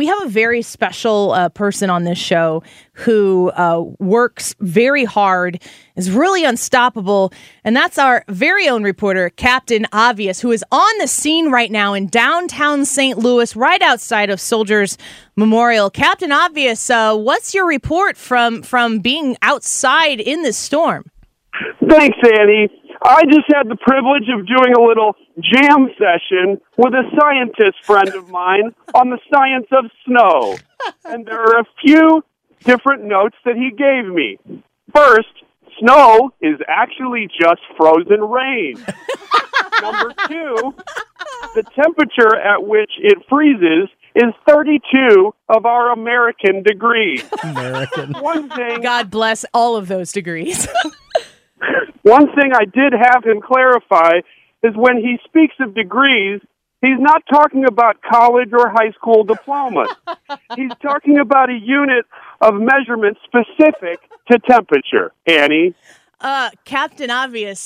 we have a very special person on this show who works very hard, is really unstoppable, and that's our very own reporter, Captain Obvious, who is on the scene right now in downtown St. Louis, right outside of Soldiers Memorial. Captain Obvious, what's your report from being outside in this storm? Thanks, Annie. I just had the privilege of doing a little jam session with a scientist friend of mine on the science of snow. And there are a few different notes that he gave me. First, snow is actually just frozen rain. Number two, the temperature at which it freezes is 32 of our American degrees. One thing, God bless all of those degrees. One thing I did have him clarify is when he speaks of degrees, he's not talking about college or high school diplomas. He's talking about a unit of measurement specific to temperature. Annie? Captain Obvious,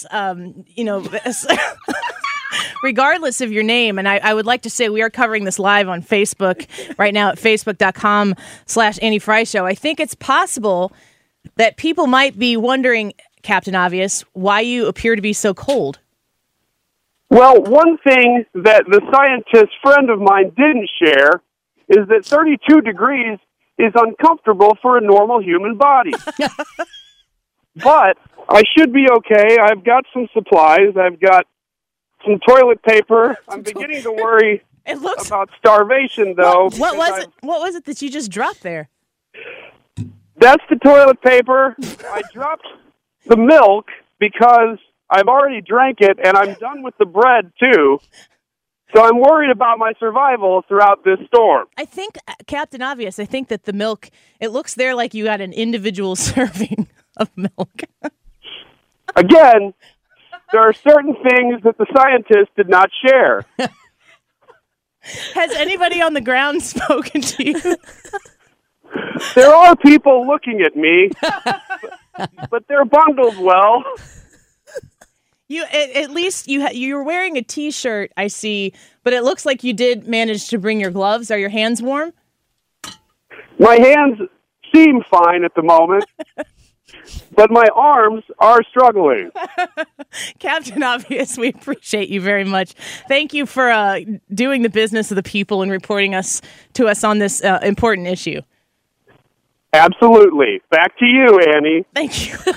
regardless of your name, and I would like to say we are covering this live on Facebook right now at facebook.com/Annie Frey Show. I think it's possible that people might be wondering, Captain Obvious, why you appear to be so cold. Well, one thing that the scientist friend of mine didn't share is that 32 degrees is uncomfortable for a normal human body. But I should be okay. I've got some supplies. I've got some toilet paper. I'm beginning to worry about starvation, though. What was it that you just dropped there? That's the toilet paper. I dropped the milk because I've already drank it, and I'm done with the bread, too. So I'm worried about my survival throughout this storm. I think, Captain Obvious, I think that the milk, it looks there like you got an individual serving of milk. Again, there are certain things that the scientists did not share. Has anybody on the ground spoken to you? There are people looking at me, but they're bundled well. At least you're wearing a T-shirt, I see, but it looks like you did manage to bring your gloves. Are your hands warm? My hands seem fine at the moment, but my arms are struggling. Captain Obvious, we appreciate you very much. Thank you for doing the business of the people and reporting to us on this important issue. Absolutely. Back to you, Annie. Thank you.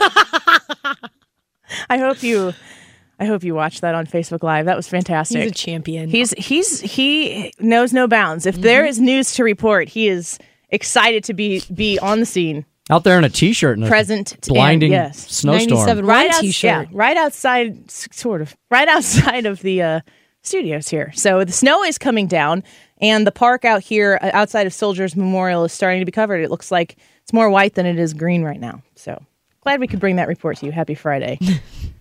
I hope you watched that on Facebook Live. That was fantastic. He's a champion. He knows no bounds. If there is news to report, he is excited to be on the scene. Out there in a T-shirt in a present blinding yes. snowstorm. T-shirt. Right outside, sort of. Right outside of the studios here. So the snow is coming down, and the park out here outside of Soldiers Memorial is starting to be covered. It looks like it's more white than it is green right now. So glad we could bring that report to you. Happy Friday.